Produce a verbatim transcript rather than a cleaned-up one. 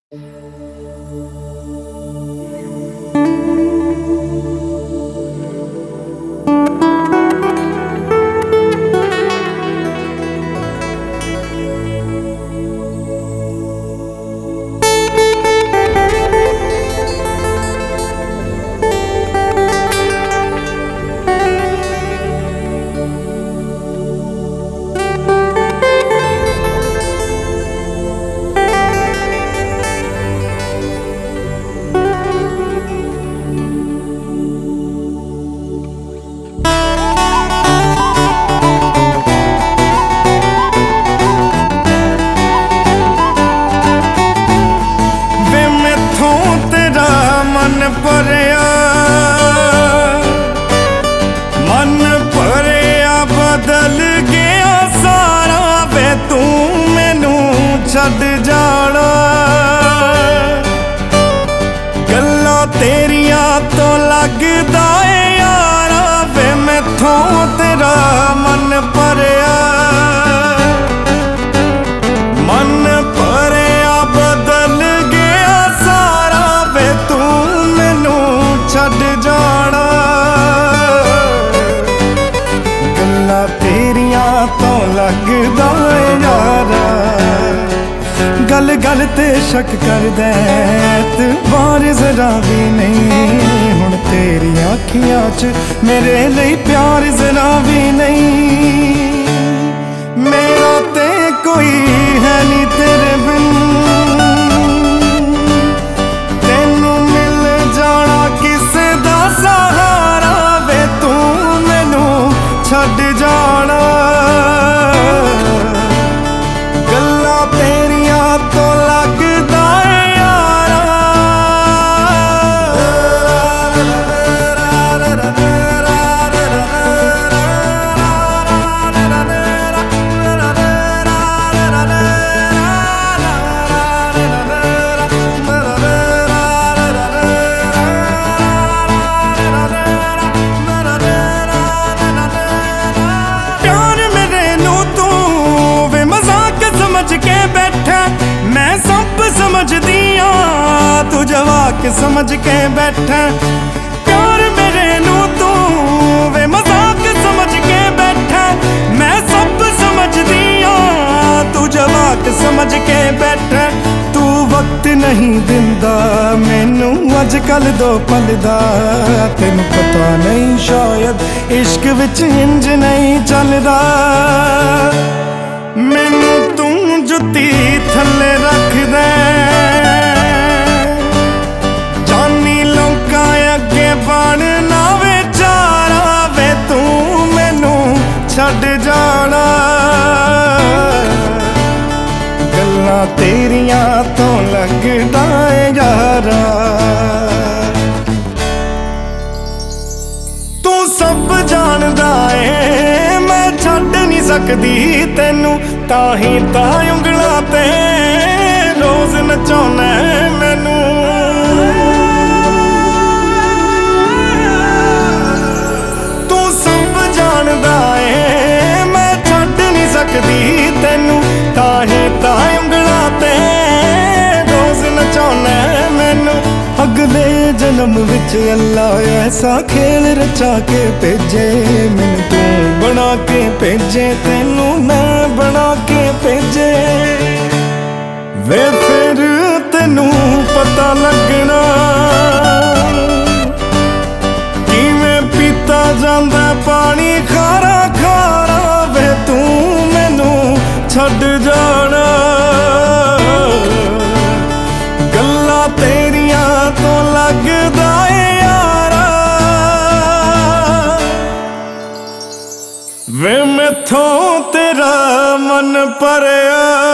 छड्ड जाना गल्लां तेरियां तो लगदा ए यारा वे मैथों तेरा मन भरिया मन भरिया बदल गया सारा वे तू मैनू छड्ड जाना गल्लां तेरियां तो लगदा ए यारा गल गल ते शक करदा तू बार जरा भी नहीं हुण तेरी अखियां च मेरे लिए प्यार जरा भी नहीं मेरा ते कोई है नी तेरे बिन तेनू मिल जाना किसे दा सहारा वे तू मैनू छड्ड जाना तू जवाक समझ के बैठा प्यार मेरे नू तू वे मजाक समझ के बैठा मैं सब समझ दिया तू जवाक समझ के बैठा तू वक्त नहीं दिंदा मैनू अजकल दो पल दा तेनू पता नहीं शायद इश्क विच इंज नहीं चलदा मैनू तू जुत्ती थल्ले रख दे बनना बेचारा वे तू मैनू छड्ड जाना गल्लां तेरियां तो लगदा ए यारा तू सब जानदा ए मैं छड्ड नहीं सकदी तेनू ताही तां उंगलां ते रोज नचाउणा मैनू सकदी तेनू ताही तां उंगलां ते रोज नचाउणा मैनू अगले जन्म विच अल्लाह ऐसा खेल रचा के भेजे मैनू तू बना के भेजे तेनू मैं बना के भेजे वे फिर तेनू पता लगना किवें पीता जांदा पानी खारा खारा वे तू छड्ड जाना गल्लां तेरियां तो लगदा ए यारा वे मैथों तेरा मन भरिया।